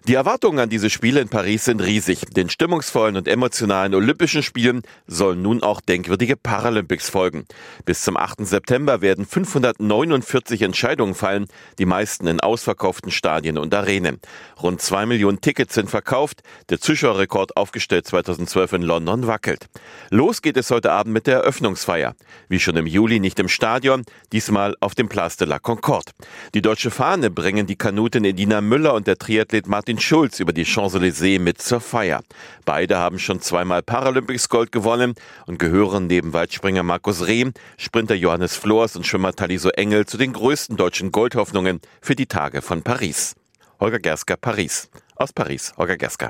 Die Erwartungen an diese Spiele in Paris sind riesig. Den stimmungsvollen und emotionalen Olympischen Spielen sollen nun auch denkwürdige Paralympics folgen. Bis zum 8. September werden 549 Entscheidungen fallen, die meisten in ausverkauften Stadien und Arenen. Rund 2 Millionen Tickets sind verkauft. Der Zuschauerrekord, aufgestellt 2012 in London, wackelt. Los geht es heute Abend mit der Eröffnungsfeier. Wie schon im Juli nicht im Stadion, diesmal auf dem Place de la Concorde. Die deutsche Fahne bringen die Kanutin Edina Müller und der Triathlet Martin Schulz über die Champs-Élysées mit zur Feier. Beide haben schon zweimal Paralympics Gold gewonnen und gehören neben Weitspringer Markus Rehm, Sprinter Johannes Flors und Schwimmer Taliso Engel zu den größten deutschen Goldhoffnungen für die Tage von Paris. Holger Gersker, Paris. Aus Paris, Holger Gersker.